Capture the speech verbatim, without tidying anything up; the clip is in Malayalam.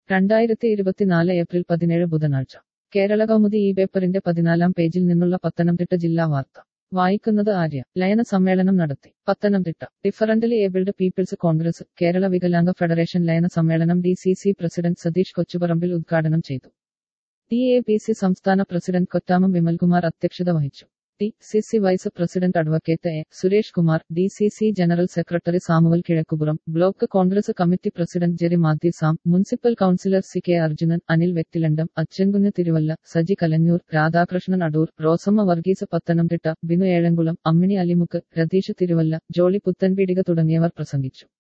രണ്ടായിരത്തി ഇരുപത്തിനാല് ഏപ്രിൽ പതിനേഴ് ബുധനാഴ്ച കേരള കൗമുദി ഈ പേപ്പറിന്റെ പതിനാലാം പേജിൽ നിന്നുള്ള പത്തനംതിട്ട ജില്ലാ വാർത്ത വായിക്കുന്നത് ആര്യ. ലയന സമ്മേളനം നടത്തി. Pathanamthitta. Differently abled people's Congress Kerala വികലാംഗ ഫെഡറേഷൻ ലയന സമ്മേളനം D C C president Satheesh Kochuparambil ഉദ്ഘാടനം ചെയ്തു. ഡി എ പി സി സംസ്ഥാന പ്രസിഡന്റ് കൊറ്റാമം വിമൽകുമാർ അധ്യക്ഷത വഹിച്ചു. D C C vice president advocate A Suresh Kumar, D C C general secretary Samuel Kizhakkupuram, block Congress committee president Jerry Mathew Sam, municipal councillor C K Arjunan, Anil Vettilandam, Achankunju Thiruvalla, Saji Kalanjoor, Radhakrishnan Adoor, Rosamma Varghese Pathanamthitta, Binu Ezhamkulam, Ammini Alimukku, Ratheesh Thiruvalla, Jolly Puthenpeedika തുടങ്ങിയവർ പ്രസംഗിച്ചു.